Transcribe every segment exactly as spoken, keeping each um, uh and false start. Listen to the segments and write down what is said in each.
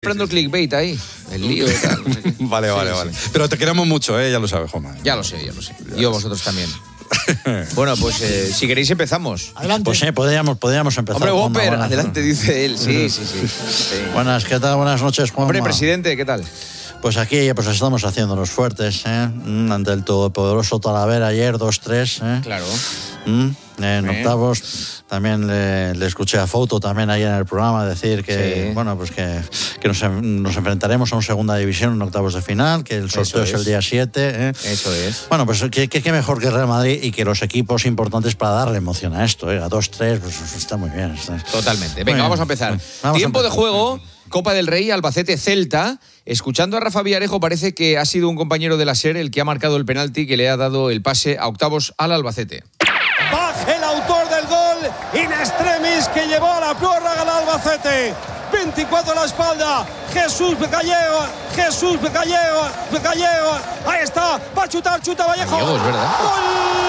Comprando clickbait ahí, el lío y tal. No sé qué. Vale, Sí, vale, sí. vale. Pero te queremos mucho, ¿eh? Ya lo sabes, Juanma. Ya lo sé, ya lo sé. Yo vosotros también. Bueno, pues eh, si queréis empezamos. Adelante. Pues sí, podríamos, podríamos empezar. Hombre, Juanma, Whopper, buenas. adelante, dice él. Sí, sí, sí. sí. Buenas, ¿qué tal? Buenas noches, Juanma. Hombre, presidente, ¿qué tal? Pues aquí pues estamos haciendo los fuertes, ¿eh? Mm, ante el todopoderoso Talavera ayer, dos tres, ¿eh? Claro. Mm, en Sí. octavos también le, le escuché a Fouto también ayer en el programa decir que, Sí. bueno, pues que, que nos, nos enfrentaremos a un segunda división en octavos de final, que el sorteo Eso es. es. el día siete, ¿eh? Eso es. Bueno, pues qué que, que mejor que el Real Madrid y que los equipos importantes para darle emoción a esto, ¿eh? A dos tres, pues está muy bien. Está... Totalmente. Muy Venga, bien. vamos a empezar. Vamos a Tiempo empezar. de juego, Copa del Rey, Albacete, Celta. Escuchando a Rafa Villarejo, parece que ha sido un compañero de la SER el que ha marcado el penalti que le ha dado el pase a octavos al Albacete. Baje el autor del gol in extremis que llevó a la prórroga al Albacete. veinticuatro a la espalda. Jesús Gallego. Jesús Gallego. Gallego. Ahí está. Va a chutar, chuta Vallejo. Gallego, es verdad. ¡Gol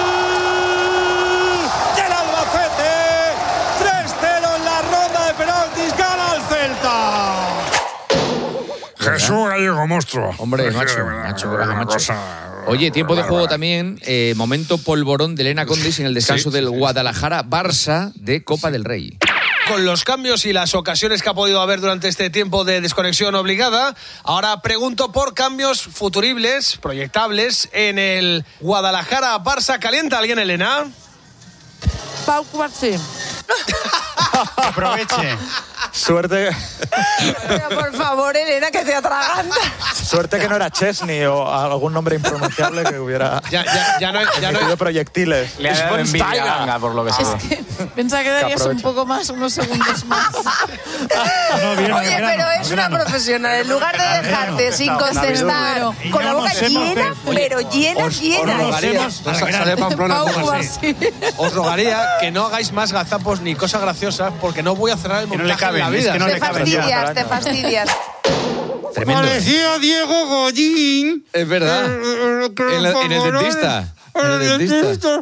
del Albacete! tres cero en la ronda de penaltis. Gana el Celta. Jesús Gallego, monstruo. Hombre, Es que, macho, de verdad, macho, una macho. cosa Oye, tiempo de bárbara. juego también. eh, momento polvorón de Elena Condis en el descanso Sí, del sí, sí. Guadalajara-Barça de Copa del Rey. Con los cambios y las ocasiones que ha podido haber durante este tiempo de desconexión obligada, ahora pregunto por cambios futuribles, proyectables, en el Guadalajara-Barça. ¿Calienta alguien, Elena? Pau Cubarsí. Aproveche. Suerte, Pero por favor, Elena, que te atraganta. suerte que no era Chesney o algún nombre impronunciable que hubiera Ya, ya, ya no, ya no- emitido proyectiles. Le ha dado envidia a Schweinsteiger. Ganga, por lo que sea. Es que pensaba que darías un aproveche. poco más, unos segundos más. No, bien, Oye, al grano, pero es al una grano. profesional. En lugar de dejarte sin no, contestar, Y con la no boca nos hemos llena, pe- pero llena, llena. rogaría- Sale Pamplona, Pau póngase. Cubarsí. Os rogaría que no hagáis más gazapos ni cosas graciosas porque no voy a cerrar el no le montaje en la caben, es vida. que no Te le caben ya. fastidias, te fastidias. Tremendo. Parecía Diego Goyín. Es verdad. En, la- en el dentista. En el dentista.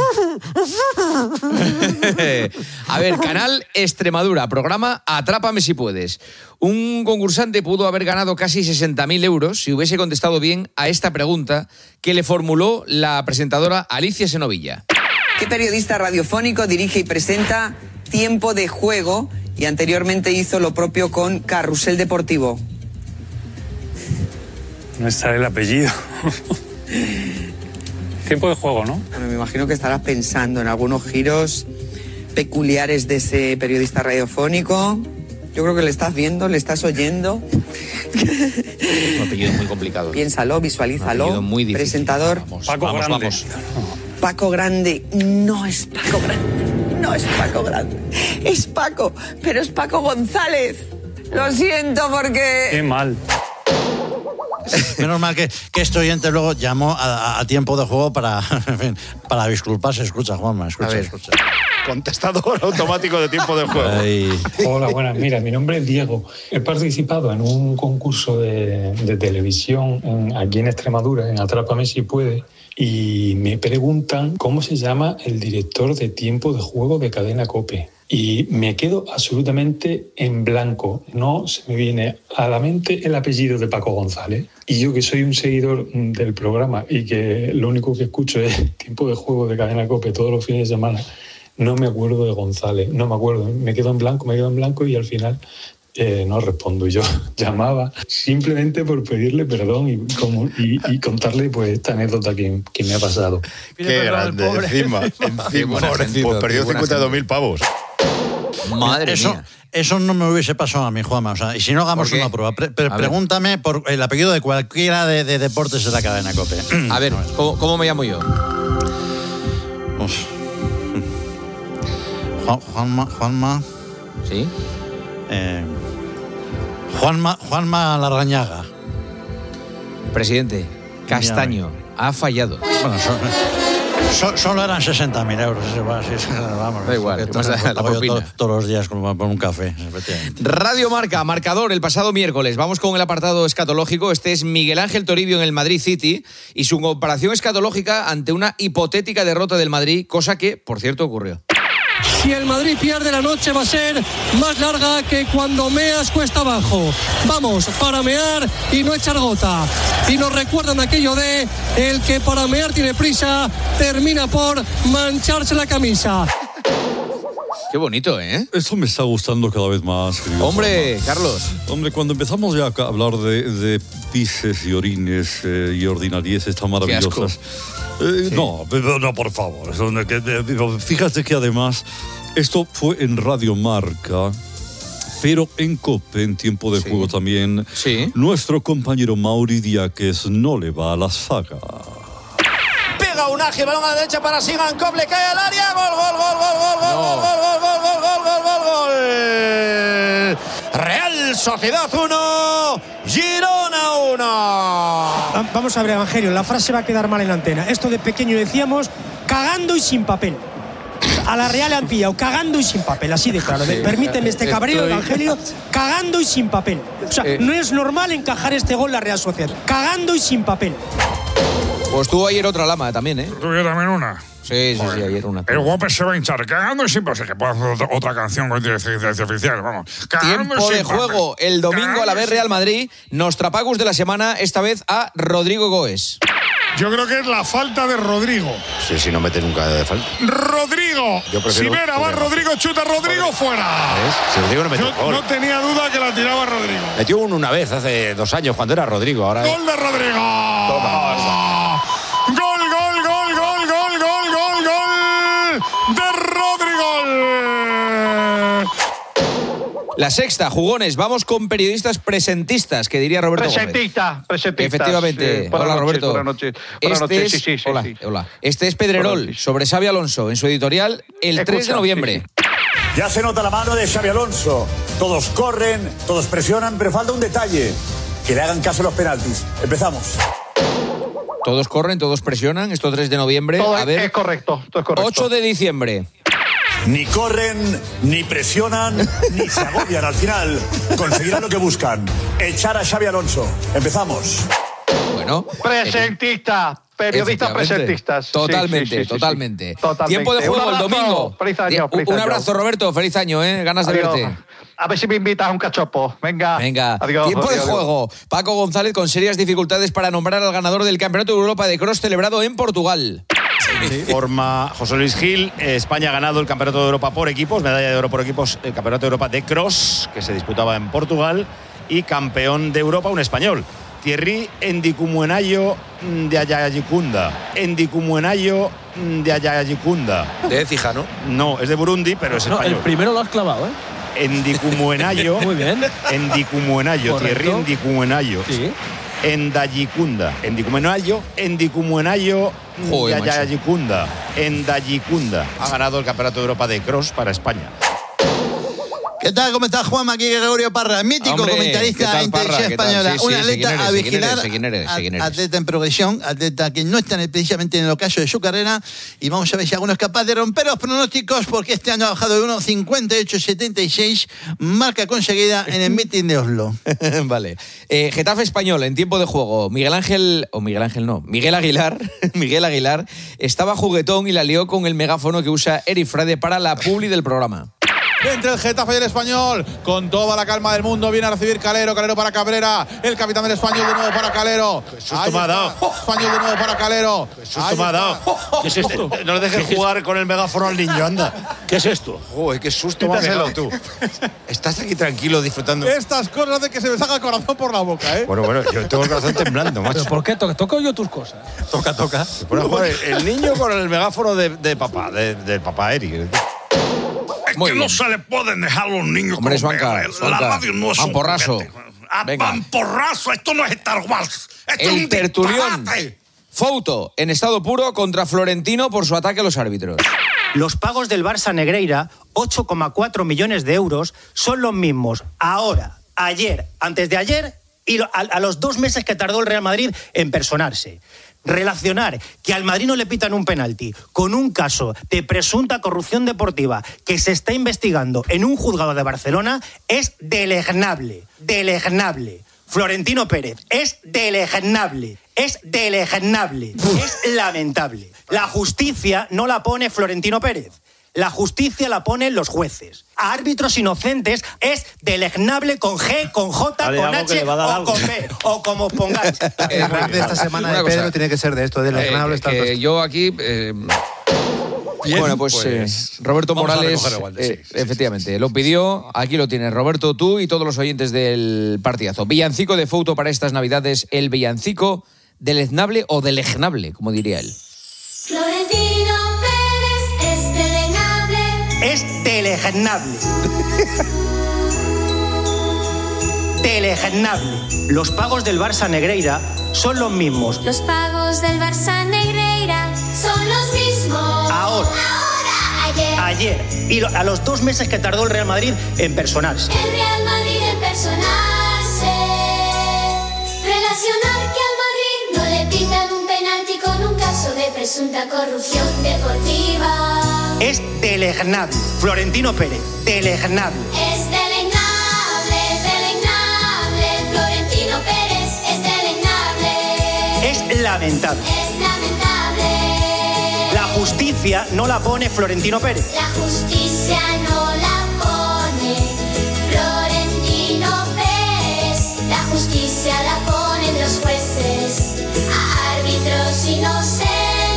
A ver, Canal Extremadura, programa Atrápame si puedes. Un concursante pudo haber ganado casi sesenta mil euros si hubiese contestado bien a esta pregunta que le formuló la presentadora Alicia Senovilla. ¿Qué periodista radiofónico dirige y presenta Tiempo de Juego y anteriormente hizo lo propio con Carrusel Deportivo? No está el apellido. Tiempo de juego, ¿no? Bueno, me imagino que estarás pensando en algunos giros peculiares de ese periodista radiofónico. Yo creo que le estás viendo, le estás oyendo. Un apellido muy complicado. Piénsalo, Un visualízalo. apellido muy difícil. Presentador. Vamos, Paco vamos, Grande. vamos. Paco Grande. No es Paco Grande. No es Paco Grande. Es Paco, pero es Paco González. Lo siento porque... Qué mal. Menos mal que, que este oyente luego llamó a, a- a tiempo de juego para, en fin, para disculparse. Escucha, Juanma, escucha, A ver. escucha. Contestador automático de tiempo de juego. Ay. Hola, buenas. Mira, mi nombre es Diego. He participado en un concurso de, de televisión en- aquí en Extremadura, en Atrápame si puede, y me preguntan cómo se llama el director de tiempo de juego de Cadena COPE. Y me quedo absolutamente en blanco. No se me viene a la mente el apellido de Paco González. Y yo, que soy un seguidor mm, del programa y que lo único que escucho es tiempo de juego de Cadena COPE todos los fines de semana, no me acuerdo de González. No me acuerdo. Me quedo en blanco, me quedo en blanco y al final eh, no respondo. Yo llamaba simplemente por pedirle perdón y, como, y, y contarle pues esta anécdota que, que me ha pasado. Qué grande, encima, encima. Pobrecito, Pues perdió qué buena cincuenta y dos mil pavos. Madre eso, mía. eso no me hubiese pasado a mí, Juanma. O sea, y si no hagamos ¿Por qué? una prueba, pre- pre- A ver. pregúntame por el apellido de cualquiera de, de deportes de la cadena COPE. A ver, ¿cómo, cómo me llamo yo? Uf. Juan- Juanma, Juanma, ¿Sí? eh, Juanma, Juanma Larrañaga. Presidente, Castaño ha fallado. Bueno, so- so- solo eran sesenta mil euros. Ese, va, sí, sí, vamos, Da igual, que ¿qué más da? La pago yo propina. to- todos los días con, con un café, efectivamente. Radio Marca, marcador el pasado miércoles. Vamos con el apartado escatológico. Este es Miguel Ángel Toribio en el Madrid City y su comparación escatológica ante una hipotética derrota del Madrid, cosa que, por cierto, ocurrió. Si el Madrid pierde, la noche va a ser más larga que cuando meas cuesta abajo. Vamos, para mear y no echar gota. Y nos recuerdan aquello de el que para mear tiene prisa, termina por mancharse la camisa. Qué bonito, ¿eh? Esto me está gustando cada vez más, querido. Hombre, Carlos. Hombre, cuando empezamos ya a hablar de, de pises y orines eh, y ordinarieces tan maravillosas. Eh, sí. No, no, por favor. Fíjate que además esto fue en Radio Marca, pero en COPE, en tiempo de sí. juego también. Sí. Nuestro compañero Mauri Diáquez no le va a la saga. Pega un aje, balón a la derecha para Sigan Kop, le cae al área, gol, gol, gol, gol, gol, gol, gol, gol, gol, gol, gol, gol, gol, gol, gol. Real Sociedad uno, Girona uno. Vamos a ver, Evangelio, la frase va a quedar mal en la antena. Esto de pequeño decíamos, cagando y sin papel. A la Real le han pillado cagando y sin papel, así de claro. Sí, Permíteme este cabreo, estoy... Evangelio, cagando y sin papel. O sea, eh... no es normal encajar este gol la Real Sociedad. Cagando y sin papel. Pues tuvo ayer otra lama también, ¿eh? ¿Tuvo también una? Sí, sí, sí, ayer una. El Whopper se va a hinchar. Cagando y sin papel. Que puede hacer otra canción con inteligencia oficial, vamos. Cagando Tiempo y de sin juego papel. el domingo Cagando a la vez Real Madrid. Nostrapacus de la semana, esta vez a Rodrigo Goes. Yo creo que es la falta de Rodrigo. Sí, sí, no mete nunca de falta. Rodrigo. Sibera va Rodrigo, chuta Rodrigo, fuera. ¿Ves? Si Rodrigo no metió Yo gol. no tenía duda que la tiraba Rodrigo. Metió uno una vez hace dos años cuando era Rodrigo. Ahora Gol de Rodrigo. Toma. Gol, gol, gol, gol, gol, gol, gol, gol de Rodrigo. La sexta, jugones, vamos con periodistas presentistas, que diría Roberto Presentista, Gómez. presentistas. Efectivamente. Sí, hola, noches, Roberto. Buenas noches. Este noches. es, Sí, sí, sí, hola, sí. hola. Este es Pedrerol, sobre Xabi Alonso, en su editorial, el Escucha, tres de noviembre. Sí, sí. Ya se nota la mano de Xabi Alonso. Todos corren, todos presionan, pero falta un detalle. Que le hagan caso a los penaltis. Empezamos. Todos corren, todos presionan, esto tres de noviembre. Todo a ver, es correcto, todo es correcto. ocho de diciembre. Ni corren, ni presionan, ni se agobian. Al final conseguirán lo que buscan. Echar a Xabi Alonso. Empezamos. Bueno. Presentista. Periodistas presentistas. Totalmente, sí, sí, sí, totalmente. Sí, sí. Totalmente. Tiempo de juego el domingo. Feliz año, feliz Un año. abrazo, Roberto. Feliz año, ¿eh? Ganas de Adiós. verte. A ver si me invitas a un cachopo. Venga. Venga. Adiós. Tiempo adiós, de juego. Paco González con serias dificultades para nombrar al ganador del Campeonato de Europa de Cross celebrado en Portugal. Forma José Luis Gil. España ha ganado el Campeonato de Europa por equipos, medalla de oro por equipos, el Campeonato de Europa de Cross, que se disputaba en Portugal, y campeón de Europa, un español. Thierry Ndicumuenayo de Ayayikunda. Ndicumuenayo de Ayayikunda. De Écija, ¿no? No, es de Burundi, pero es no, español. El primero lo has clavado, ¿eh? Ndicumuenayo. Muy bien. Ndicumuenayo. Thierry Ndicumuenayo. Sí. Endayikunda. Ndicumuenayo. Ndicumuenayo de Ayayikunda. Endayikunda. Ha ganado el Campeonato de Europa de Cross para España. ¿Qué tal? ¿Cómo está Juanma? Aquí Gregorio Parra, mítico Hombre, comentarista de Inteligencia Española. Sí, un sí, atleta eres, a vigilar, sé quién eres, sé quién eres. atleta en progresión, atleta que no está precisamente en el ocaso de su carrera. Y vamos a ver si alguno es capaz de romper los pronósticos, porque este año ha bajado de uno cincuenta y ocho setenta y seis, marca conseguida en el meeting de Oslo. Vale. Eh, Getafe Español, en tiempo de juego. Miguel Ángel, o Miguel Ángel no, Miguel Aguilar, Miguel Aguilar, estaba juguetón y la lió con el megáfono que usa Eric Frade para la publi del programa. Entre el Getafe y el Español, con toda la calma del mundo, viene a recibir Calero, Calero para Cabrera, el capitán del Español de nuevo para Calero. Qué susto me ha dado. Español de nuevo para Calero. Qué susto me ha dado. ¿Qué es esto? No le dejes jugar con el megáfono al niño, anda. ¿Qué es esto? Uy, qué susto me ha dado tú. Estás aquí tranquilo disfrutando. Estas cosas de que se me saca el corazón por la boca, ¿eh? Bueno, bueno, yo tengo el corazón temblando, macho. ¿Pero por qué? ¿Toco, toco yo tus cosas? Toca, toca. Se pone a jugar el, el niño con el megáfono de, de papá, de, del papá Eric. Es que no se le pueden dejar a los niños. Hombre, con Suanca, ver. Suanca. La radio no es un Pamporraso. juguete. Ah, Venga. Pamporraso, esto no es Star Wars. Esto es El un tertulión. disparate. Fouto, en estado puro contra Florentino por su ataque a los árbitros. Los pagos del Barça Negreira, ocho coma cuatro millones de euros, son los mismos ahora, ayer, antes de ayer y lo, a, a los dos meses que tardó el Real Madrid en personarse. Relacionar que al Madrid no le pitan un penalti con un caso de presunta corrupción deportiva que se está investigando en un juzgado de Barcelona es deleznable, deleznable. Florentino Pérez, es deleznable, es deleznable, es lamentable. La justicia no la pone Florentino Pérez. La justicia la ponen los jueces. A árbitros inocentes es deleznable con G, con J, Vale, con algo que H le va a dar o algo. con B, o como os pongáis. El rap de esta semana Una de cosa. Pedro tiene que ser de esto, de deleznable. Eh, que yo aquí... eh, bueno, pues, pues, eh, Roberto vamos a Morales, recoger igual de- eh, efectivamente, lo pidió, aquí lo tienes, Roberto, tú y todos los oyentes del partidazo. Villancico de Fouto para estas Navidades, el villancico deleznable o deleznable, como diría él. Florentino Pérez es deleznable. Es deleznable. Deleznable. Los pagos del Barça Negreira son los mismos. Los pagos del Barça Negreira son los mismos. Ahora. Ahora, ayer. Ayer. Y lo- a los dos meses que tardó el Real Madrid en personarse. El Real Madrid en personarse. Relacionar que al Madrid no le pitan un penalti con un caso de presunta corrupción deportiva. Es deleznable. Florentino Pérez. Deleznable. Es deleznable, deleznable. Florentino Pérez es deleznable. Es lamentable. Es lamentable. La justicia no la pone Florentino Pérez. La justicia no la pone Florentino Pérez. La justicia la ponen los jueces a árbitros inocentes.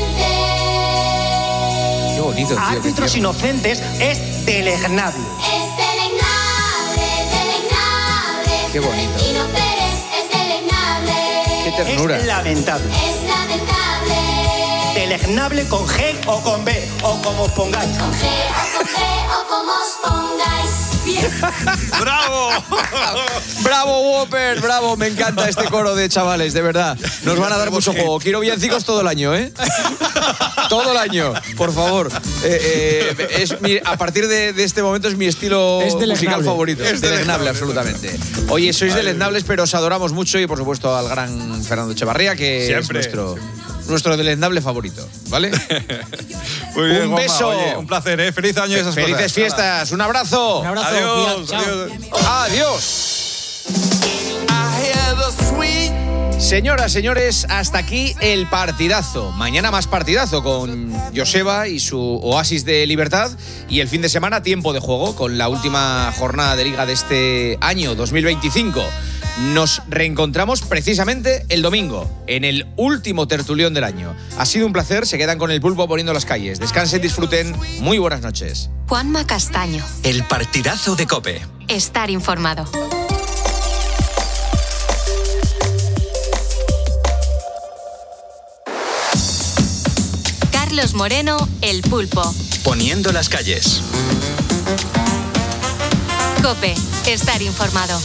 Qué bonito, tío. A qué árbitros tierno. inocentes es deleznable. Es deleznable, deleznable. Qué bonito. Florentino Pérez es deleznable. Qué ternura. Es lamentable. Es lamentable. Deleznable con G o con B, o como os pongáis. Con G o con B o como os pongáis. Bien. ¡Bravo! ¡Bravo, Whopper! ¡Bravo! Me encanta este coro de chavales, de verdad. Nos van a dar mucho juego. Quiero villancicos todo el año, ¿eh? Todo el año, por favor. Eh, eh, es mi- a partir de, de este momento es mi estilo Es musical deleznable. favorito. Es deleznable, absolutamente. Oye, sois deleznables, pero os adoramos mucho y, por supuesto, al gran Fernando Echevarría, que Siempre. es nuestro, nuestro deleznable favorito, ¿vale? Muy bien, Un Juanma. beso. Oye, un placer, ¿eh? Feliz año y esas Felices cosas. fiestas. Un abrazo. Un abrazo. Adiós. Chao. adiós. Adiós. Señoras, señores, hasta aquí el partidazo. Mañana más partidazo con Joseba y su oasis de libertad. Y el fin de semana tiempo de juego con la última jornada de liga de este año dos mil veinticinco. Nos reencontramos precisamente el domingo, en el último tertulión del año. Ha sido un placer, se quedan con el pulpo poniendo las calles. Descansen, disfruten. Muy buenas noches. Juanma Castaño. El partidazo de COPE. Estar informado. Carlos Moreno, El Pulpo. Poniendo las calles. COPE. Estar informado.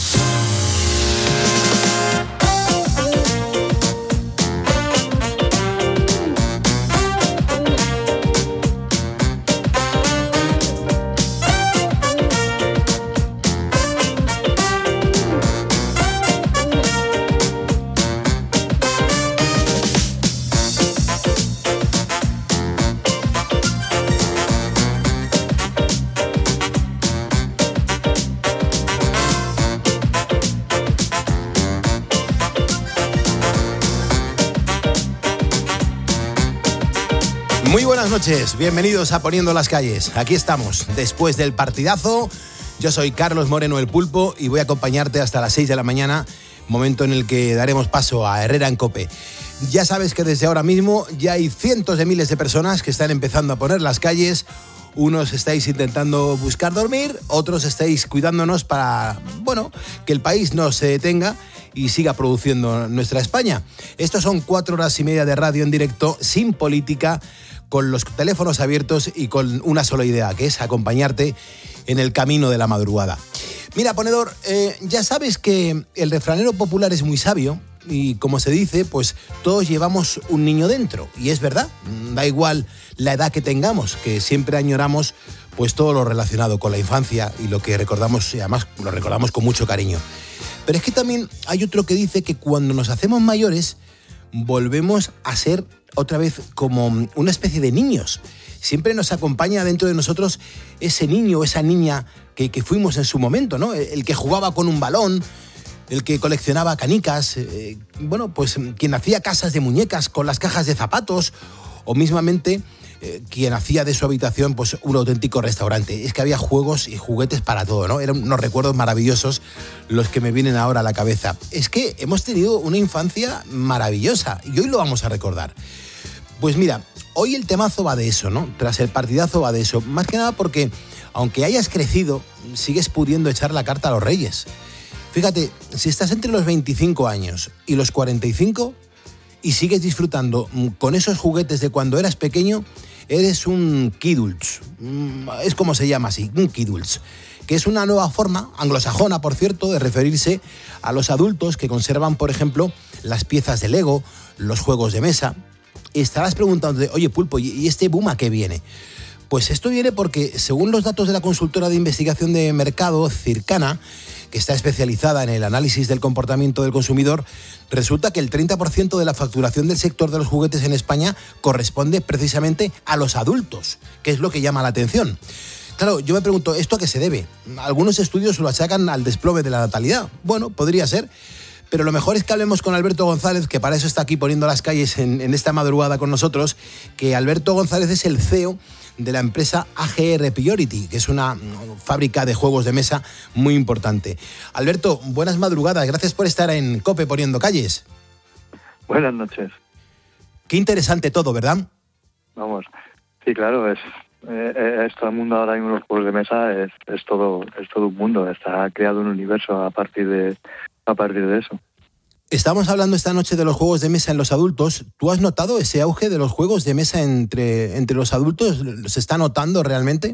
Muy buenas noches, bienvenidos a Poniendo las calles. Aquí estamos, después del partidazo. Yo soy Carlos Moreno El Pulpo y voy a acompañarte hasta las seis de la mañana, momento en el que daremos paso a Herrera en COPE. Ya sabes que desde ahora mismo ya hay cientos de miles de personas que están empezando a poner las calles. Unos estáis intentando buscar dormir, otros estáis cuidándonos para, bueno, que el país no se detenga y siga produciendo nuestra España. Estos son cuatro horas y media de radio en directo, sin política, con los teléfonos abiertos y con una sola idea, que es acompañarte en el camino de la madrugada. Mira, ponedor, eh, ya sabes que el refranero popular es muy sabio y, como se dice, pues todos llevamos un niño dentro. Y es verdad, da igual la edad que tengamos, que siempre añoramos pues todo lo relacionado con la infancia y lo que recordamos, y además lo recordamos con mucho cariño. Pero es que también hay otro que dice que cuando nos hacemos mayores volvemos a ser otra vez como una especie de niños. Siempre nos acompaña dentro de nosotros ese niño o esa niña que, que fuimos en su momento, ¿no? El que jugaba con un balón, el que coleccionaba canicas, eh, bueno, pues quien hacía casas de muñecas con las cajas de zapatos, o mismamente eh, quien hacía de su habitación pues un auténtico restaurante. Es que había juegos y juguetes para todo, ¿no? Eran unos recuerdos maravillosos los que me vienen ahora a la cabeza. Es que hemos tenido una infancia maravillosa y hoy lo vamos a recordar. Pues mira, hoy el temazo va de eso, ¿no? Tras el partidazo va de eso. Más que nada porque, aunque hayas crecido, sigues pudiendo echar la carta a los Reyes. Fíjate, si estás entre los veinticinco años y los cuarenta y cinco y sigues disfrutando con esos juguetes de cuando eras pequeño, eres un kidults. Es como se llama así, un kidults. Que es una nueva forma, anglosajona por cierto, de referirse a los adultos que conservan, por ejemplo, las piezas de Lego, los juegos de mesa. Y estarás preguntándote, oye Pulpo, ¿y este boom a qué viene? Pues esto viene porque, según los datos de la consultora de investigación de mercado, Circana, que está especializada en el análisis del comportamiento del consumidor, resulta que el treinta por ciento de la facturación del sector de los juguetes en España corresponde precisamente a los adultos, que es lo que llama la atención. Claro, yo me pregunto, ¿esto a qué se debe? Algunos estudios lo achacan al desplome de la natalidad. Bueno, podría ser. Pero lo mejor es que hablemos con Alberto González, que para eso está aquí poniendo las calles en, en esta madrugada con nosotros, que Alberto González es el C E O de la empresa A G R Priority, que es una fábrica de juegos de mesa muy importante. Alberto, buenas madrugadas, gracias por estar en COPE poniendo calles. Buenas noches. Qué interesante todo, ¿verdad? Vamos, sí, claro, es, eh, es todo el mundo ahora mismo, los juegos de mesa, es, es, todo, es todo un mundo, está creado un universo a partir de, a partir de eso. Estamos hablando esta noche de los juegos de mesa en los adultos. ¿Tú has notado ese auge de los juegos de mesa entre, entre los adultos? ¿Se está notando realmente?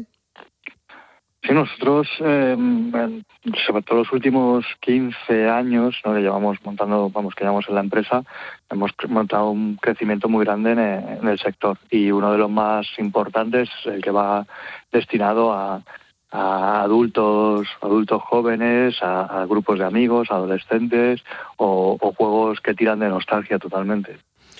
Sí, nosotros, eh, sobre todo los últimos quince años, ¿no?, que llevamos montando, vamos, que llevamos en la empresa, hemos montado un crecimiento muy grande en el, en el sector. Y uno de los más importantes, el que va destinado a... a adultos, adultos jóvenes, a, a grupos de amigos, adolescentes o, o juegos que tiran de nostalgia totalmente.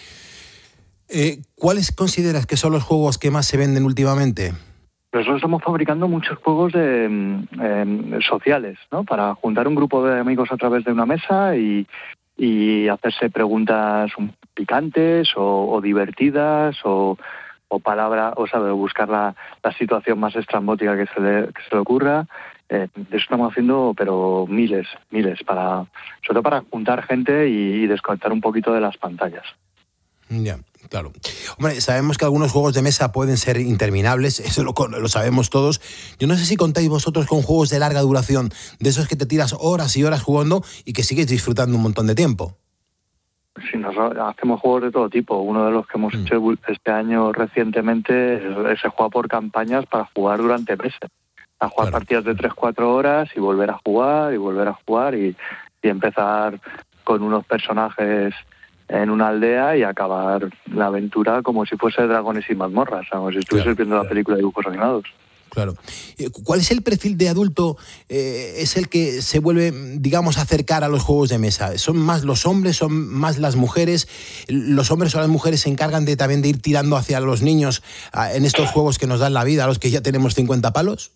Eh, ¿Cuáles consideras que son los juegos que más se venden últimamente? Nosotros estamos fabricando muchos juegos de, eh, sociales, ¿no? Para juntar un grupo de amigos a través de una mesa y, y hacerse preguntas picantes o, o divertidas o o palabra, o sea, buscar la, la situación más estrambótica que se le, que se le ocurra. Eh, eso estamos haciendo, pero miles, miles, para, sobre todo para juntar gente y, y desconectar un poquito de las pantallas. Ya, claro. Hombre, sabemos que algunos juegos de mesa pueden ser interminables, eso lo, lo sabemos todos. Yo no sé si contáis vosotros con juegos de larga duración, de esos que te tiras horas y horas jugando y que sigues disfrutando un montón de tiempo. Sí, nosotros hacemos juegos de todo tipo. Uno de los que hemos mm. hecho este año recientemente es, se juega por campañas para jugar durante meses. A jugar claro. partidas de tres cuatro horas y volver a jugar y volver a jugar y, y empezar con unos personajes en una aldea y acabar la aventura como si fuese Dragones y mazmorras, como si estuvieses claro, viendo claro. la película de dibujos animados. Claro. ¿Cuál es el perfil de adulto? Eh, ¿Es el que se vuelve, digamos, a acercar a los juegos de mesa? ¿Son más los hombres, son más las mujeres? ¿Los hombres o las mujeres se encargan de también de ir tirando hacia los niños a, en estos juegos que nos dan la vida, a los que ya tenemos cincuenta palos?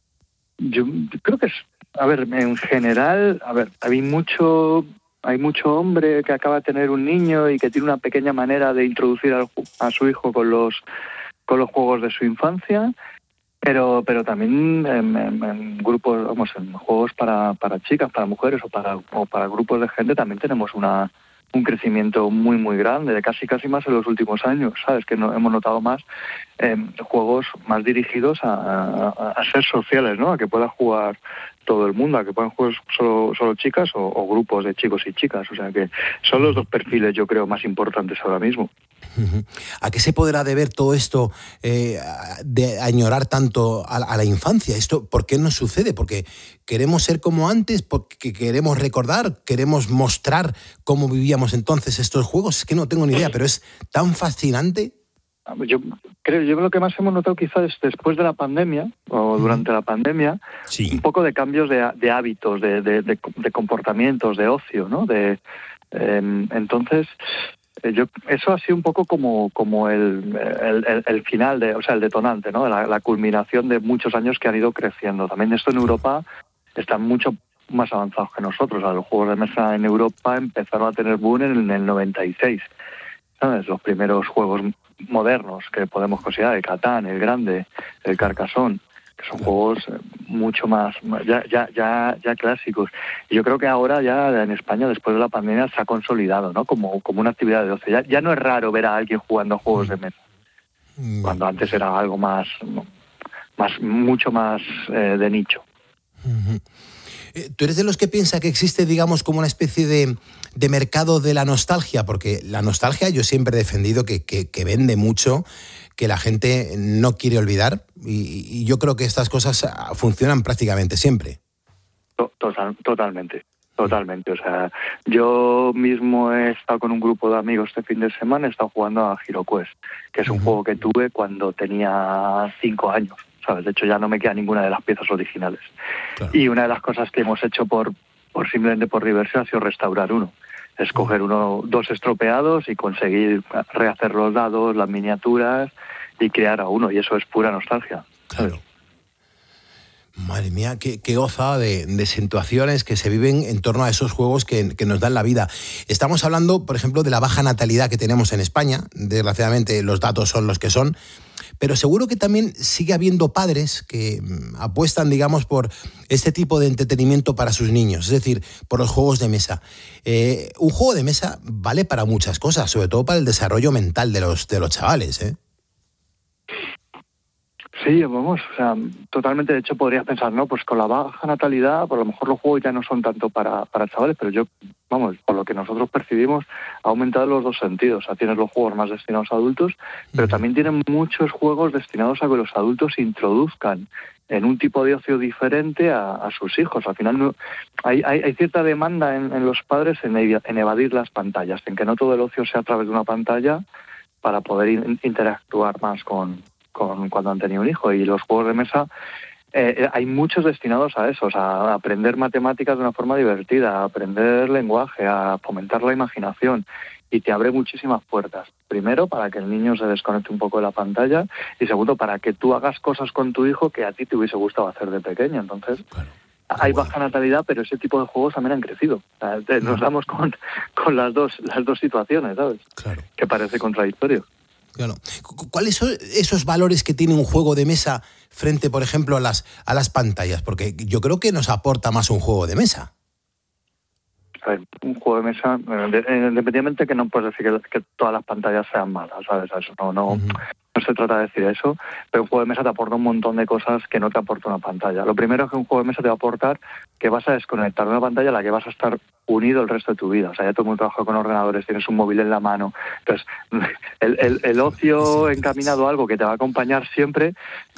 Yo creo que es, a ver, en general, a ver, hay mucho... Hay mucho hombre que acaba de tener un niño y que tiene una pequeña manera de introducir al, a su hijo con los con los juegos de su infancia, pero pero también en, en, en grupos, vamos, en juegos para, para chicas, para mujeres o para o para grupos de gente también tenemos una un crecimiento muy muy grande, de casi casi más en los últimos años, ¿sabes? Que no, hemos notado más eh, juegos más dirigidos a, a, a ser sociales, ¿no? A que pueda jugar todo el mundo, a que puedan jugar solo, solo chicas o, o grupos de chicos y chicas. O sea que son los dos perfiles, yo creo, más importantes ahora mismo. ¿A qué se podrá deber todo esto eh, de añorar tanto a, a la infancia? ¿Esto por qué nos sucede? ¿Porque queremos ser como antes? ¿Porque queremos recordar? ¿Queremos mostrar cómo vivíamos entonces estos juegos? Es que no tengo ni idea, pero es tan fascinante. Yo creo, yo lo que más hemos notado quizás es después de la pandemia o durante la pandemia, sí. un poco de cambios de, de hábitos, de, de, de, de comportamientos, de ocio, ¿no? De eh, entonces eh, yo eso ha sido un poco como como el, el, el, el final de, o sea, el detonante, ¿no? La, la culminación de muchos años que han ido creciendo. También esto en Europa están mucho más avanzados que nosotros. O sea, los juegos de mesa en Europa empezaron a tener boom en el noventa y seis. ¿sabes? Los primeros juegos modernos que podemos considerar, el Catán, el Grande, el Carcassonne, que son juegos mucho más, ya, ya, ya, ya clásicos. Y yo creo que ahora ya en España, después de la pandemia, se ha consolidado, ¿no? Como, como una actividad de ocio. Ya, ya no es raro ver a alguien jugando a juegos de mesa, cuando antes era algo más, más mucho más eh, de nicho. Uh-huh. ¿Tú eres de los que piensa que existe, digamos, como una especie de, de mercado de la nostalgia? Porque la nostalgia yo siempre he defendido que, que, que vende mucho, que la gente no quiere olvidar, y, y yo creo que estas cosas funcionan prácticamente siempre. Total, totalmente, totalmente. O sea, yo mismo he estado con un grupo de amigos este fin de semana, he estado jugando a HeroQuest, que es un uh-huh. juego que tuve cuando tenía cinco años. ¿Sabes? De hecho, ya no me queda ninguna de las piezas originales. Claro. Y una de las cosas que hemos hecho por, por simplemente por diversión ha sido restaurar uno. Escoger uno, dos estropeados y conseguir rehacer los dados, las miniaturas y crear a uno. Y eso es pura nostalgia. Claro. Madre mía, qué, qué gozada de, de situaciones que se viven en torno a esos juegos que, que nos dan la vida. Estamos hablando, por ejemplo, de la baja natalidad que tenemos en España. Desgraciadamente, los datos son los que son. Pero seguro que también sigue habiendo padres que apuestan, digamos, por este tipo de entretenimiento para sus niños, es decir, por los juegos de mesa. Eh, un juego de mesa vale para muchas cosas, sobre todo para el desarrollo mental de los, de los chavales, ¿eh? Sí, vamos, o sea, totalmente. De hecho, podrías pensar, ¿no? Pues con la baja natalidad, por lo mejor los juegos ya no son tanto para, para chavales, pero yo, vamos, por lo que nosotros percibimos, ha aumentado en los dos sentidos. O sea, tienes los juegos más destinados a adultos, pero también tienen muchos juegos destinados a que los adultos introduzcan en un tipo de ocio diferente a, a sus hijos. Al final no, hay, hay, hay cierta demanda en, en los padres en, en evadir las pantallas, en que no todo el ocio sea a través de una pantalla para poder in, interactuar más con... Con, cuando han tenido un hijo. Y los juegos de mesa eh, hay muchos destinados a eso, o sea, a aprender matemáticas de una forma divertida, a aprender lenguaje, a fomentar la imaginación, y te abre muchísimas puertas. Primero, para que el niño se desconecte un poco de la pantalla, y segundo, para que tú hagas cosas con tu hijo que a ti te hubiese gustado hacer de pequeño. Entonces, claro, hay bueno. baja natalidad, pero ese tipo de juegos también han crecido. O sea, nos claro. damos con, con las dos las dos situaciones, ¿sabes? Claro. Que parece contradictorio. Claro. ¿Cuáles son esos valores que tiene un juego de mesa frente, por ejemplo, a las, a las pantallas? Porque yo creo que nos aporta más un juego de mesa. A ver, un juego de mesa, independientemente que no puedes decir que, que todas las pantallas sean malas, ¿sabes? Eso no, no, uh-huh. no se trata de decir eso, pero un juego de mesa te aporta un montón de cosas que no te aporta una pantalla. Lo primero es que un juego de mesa te va a aportar que vas a desconectar de una pantalla a la que vas a estar unido el resto de tu vida. O sea, ya todo el mundo trabaja con ordenadores, tienes un móvil en la mano. Entonces, el, el, el ocio encaminado a algo que te va a acompañar siempre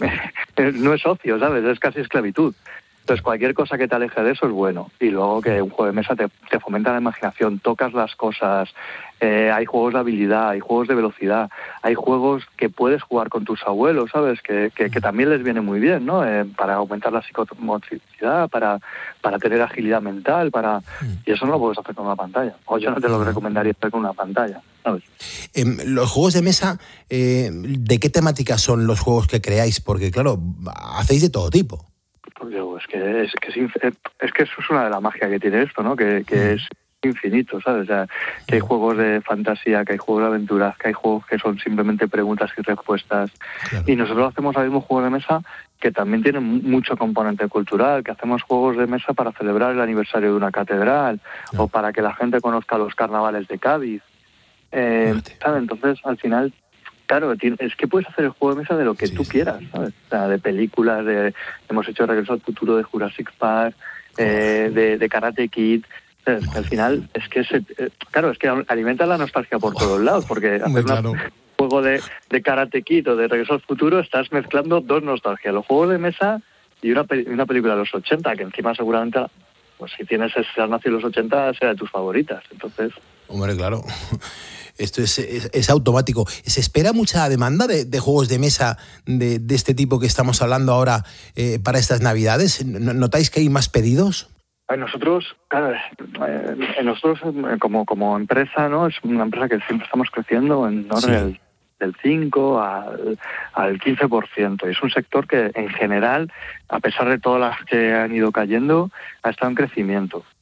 no es ocio, ¿sabes? Es casi esclavitud. Entonces, cualquier cosa que te aleje de eso es bueno. Y luego que un juego de mesa te, te fomenta la imaginación, tocas las cosas, eh, hay juegos de habilidad, hay juegos de velocidad, hay juegos que puedes jugar con tus abuelos, ¿sabes? Que, que, que también les viene muy bien, ¿no? Eh, para aumentar la psicomotricidad, para, para tener agilidad mental, para y eso no lo puedes hacer con una pantalla. O yo no te lo recomendaría hacer con una pantalla, ¿sabes? Eh, los juegos de mesa, eh, ¿de qué temática son los juegos que creáis? Porque, claro, hacéis de todo tipo. Es que, es, que es, es que eso es una de las magias que tiene esto, ¿no? Que, que es infinito, ¿sabes? O sea, que hay juegos de fantasía, que hay juegos de aventuras, que hay juegos que son simplemente preguntas y respuestas. Claro. Y nosotros hacemos al mismo juego de mesa que también tiene mucho componente cultural, que hacemos juegos de mesa para celebrar el aniversario de una catedral, claro, o para que la gente conozca los carnavales de Cádiz. Eh, ¿sabes? Entonces, al final... Claro, es que puedes hacer el juego de mesa de lo que sí, tú quieras, ¿sabes? O sea, de películas, de, hemos hecho Regreso al Futuro de Jurassic Park, eh, de, de Karate Kid. Es que al final, es que se, eh, claro, es que alimenta la nostalgia por todos lados, porque hacer una, claro. un juego de, de Karate Kid o de Regreso al Futuro estás mezclando dos nostalgias, los juegos de mesa y una, una película de los ochenta, que encima seguramente, pues si tienes, si has nacido en los ochenta, será de tus favoritas. Entonces... Hombre, claro. Esto es, es, es automático. ¿Se espera mucha demanda de, de juegos de mesa de, de este tipo que estamos hablando ahora eh, para estas Navidades? ¿Notáis que hay más pedidos? Nosotros, claro, eh, nosotros como, como empresa, ¿no? Es una empresa que siempre estamos creciendo en orden sí. del, del cinco al, al quince por ciento. Y es un sector que, en general, a pesar de todas las que han ido cayendo, ha estado en crecimiento.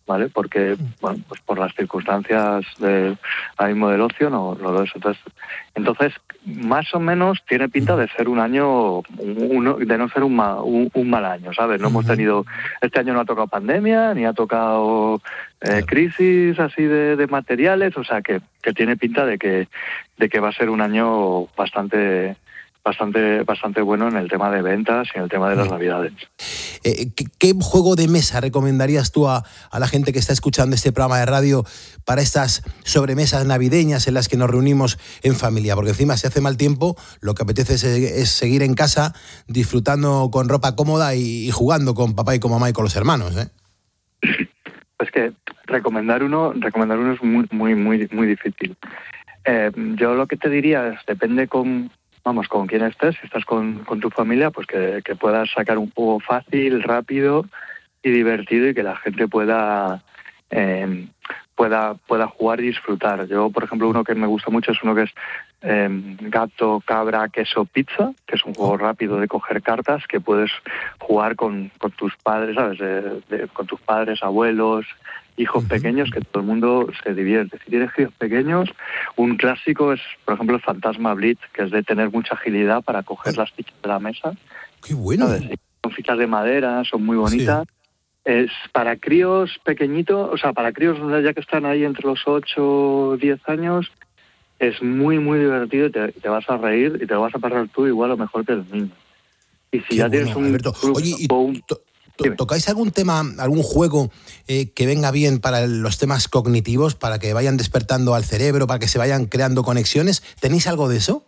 ¿vale? Porque, bueno, pues por las circunstancias de, ahora mismo del ocio, no, no lo es. Entonces, entonces, más o menos tiene pinta de ser un año, uno, de no ser un, ma, un, un mal año, ¿sabes? No hemos tenido, este año no ha tocado pandemia, ni ha tocado eh, crisis así de, de materiales, o sea, que, que tiene pinta de que, de que va a ser un año bastante... bastante bastante bueno en el tema de ventas y en el tema de las navidades. Eh, ¿qué, ¿Qué juego de mesa recomendarías tú a, a la gente que está escuchando este programa de radio para estas sobremesas navideñas en las que nos reunimos en familia? Porque encima, si hace mal tiempo, lo que apetece es, es seguir en casa disfrutando con ropa cómoda y, y jugando con papá y con mamá y con los hermanos, ¿eh? Es que recomendar uno recomendar uno es muy muy muy muy difícil. Eh, yo lo que te diría es, depende con Vamos, con quien estés, si estás con, con tu familia, pues que, que puedas sacar un juego fácil, rápido y divertido y que la gente pueda eh, pueda pueda jugar y disfrutar. Yo, por ejemplo, uno que me gusta mucho es uno que es eh, Gato, Cabra, Queso, Pizza, que es un juego rápido de coger cartas que puedes jugar con, con tus padres, ¿sabes? De, de, con tus padres, abuelos, hijos pequeños, que todo el mundo se divierte. Si tienes hijos pequeños, un clásico es, por ejemplo, el Fantasma Blitz, que es de tener mucha agilidad para coger las fichas de la mesa. ¡Qué bueno! ¿Sabes? Son fichas de madera, son muy bonitas. Sí. Es para críos pequeñitos, o sea, para críos ya que están ahí entre los ocho o diez años, es muy, muy divertido y te, te vas a reír y te lo vas a pasar tú igual o mejor que el niño. Y si Qué ya bueno, tienes un... Alberto. Oye, y un to, to, ¿tocáis algún tema, algún juego eh, que venga bien para los temas cognitivos, para que vayan despertando al cerebro, para que se vayan creando conexiones? ¿Tenéis algo de eso?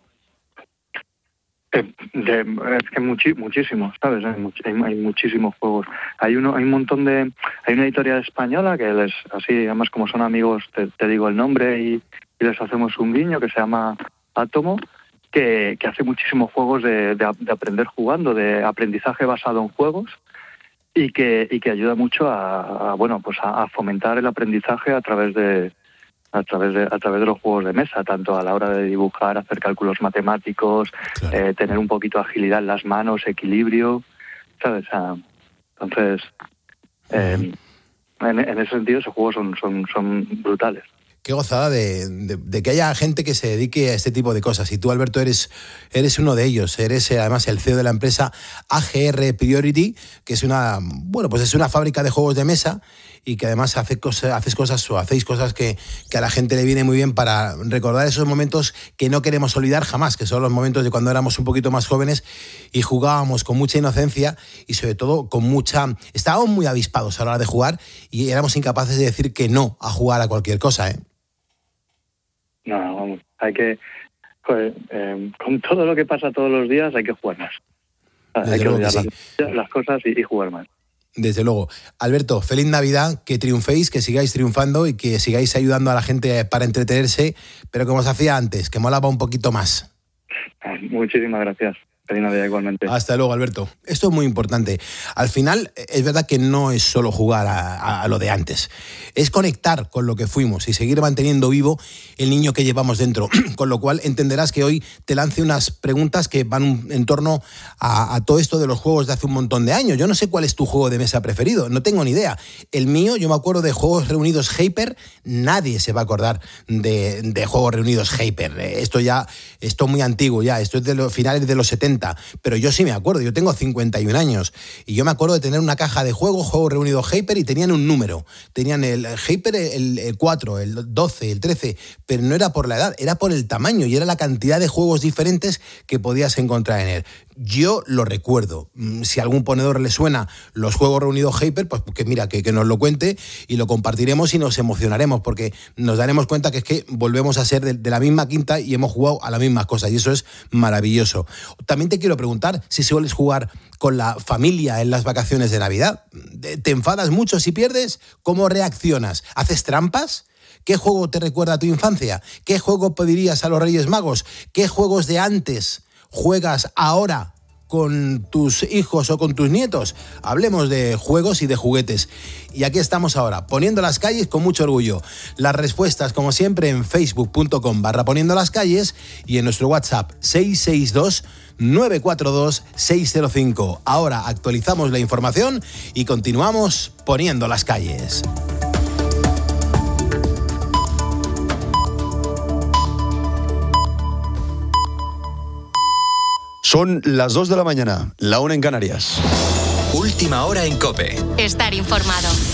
De, de, es que muchi, muchísimos, ¿sabes? Hay, much, hay, hay muchísimos juegos. Hay uno, hay un montón de... Hay una editorial española que les, así, además como son amigos, te, te digo el nombre y, y les hacemos un guiño, que se llama Átomo, que, que hace muchísimos juegos de, de, de aprender jugando, de aprendizaje basado en juegos, y que, y que ayuda mucho a, a bueno, pues a, a fomentar el aprendizaje a través de... a través de a través de los juegos de mesa, tanto a la hora de dibujar, hacer cálculos matemáticos, claro. eh, tener un poquito de agilidad en las manos, equilibrio, ¿sabes? Ah, entonces, eh, en, en ese sentido, esos juegos son, son, son brutales. Qué gozada de, de, de que haya gente que se dedique a este tipo de cosas. Y tú, Alberto, eres, eres uno de ellos. Eres además el C E O de la empresa A G R Priority, que es una, bueno, pues es una fábrica de juegos de mesa y que además hace cosas, haces cosas o hacéis cosas que, que a la gente le viene muy bien para recordar esos momentos que no queremos olvidar jamás, que son los momentos de cuando éramos un poquito más jóvenes y jugábamos con mucha inocencia y sobre todo con mucha... Estábamos muy avispados a la hora de jugar y éramos incapaces de decir que no a jugar a cualquier cosa, ¿eh? No, vamos, hay que... Joder, eh, con todo lo que pasa todos los días hay que jugar más. Desde hay que olvidar que sí. las, las cosas y, y jugar más. Desde luego. Alberto, feliz Navidad, que triunféis, que sigáis triunfando y que sigáis ayudando a la gente para entretenerse, pero como os hacía antes, que molaba un poquito más. Muchísimas gracias. Feliz Navidad igualmente. Hasta luego, Alberto. Esto es muy importante. Al final, es verdad que no es solo jugar a, a, a lo de antes. Es conectar con lo que fuimos y seguir manteniendo vivo el niño que llevamos dentro. Con lo cual, entenderás que hoy te lance unas preguntas que van en torno a, a todo esto de los juegos de hace un montón de años. Yo no sé cuál es tu juego de mesa preferido. No tengo ni idea. El mío, yo me acuerdo de Juegos Reunidos Hyper. Nadie se va a acordar de, de Juegos Reunidos Hyper. Esto ya, esto es muy antiguo ya. Esto es de los finales de los setenta. Pero yo sí me acuerdo, yo tengo cincuenta y un años y yo me acuerdo de tener una caja de juegos, Juegos Reunidos Hyper, y tenían un número. Tenían el Hyper, el, el cuatro, el doce, el trece, pero no era por la edad, era por el tamaño y era la cantidad de juegos diferentes que podías encontrar en él. Yo lo recuerdo. Si a algún ponedor le suena los Juegos Reunidos Hyper, pues que mira, que, que nos lo cuente y lo compartiremos y nos emocionaremos, porque nos daremos cuenta que es que volvemos a ser de, de la misma quinta y hemos jugado a las mismas cosas, y eso es maravilloso. También te quiero preguntar si sueles jugar con la familia en las vacaciones de Navidad. ¿Te enfadas mucho si pierdes? ¿Cómo reaccionas? ¿Haces trampas? ¿Qué juego te recuerda a tu infancia? ¿Qué juego pedirías a los Reyes Magos? ¿Qué juegos de antes juegas ahora con tus hijos o con tus nietos? Hablemos de juegos y de juguetes. Y aquí estamos ahora, poniendo las calles con mucho orgullo. Las respuestas, como siempre, en facebook.com barra poniendo las calles y en nuestro WhatsApp seis seis dos, nueve cuatro dos, seis cero cinco. Ahora actualizamos la información y continuamos poniendo las calles. Son las dos de la mañana, la una en Canarias. Última hora en COPE. Estar informado.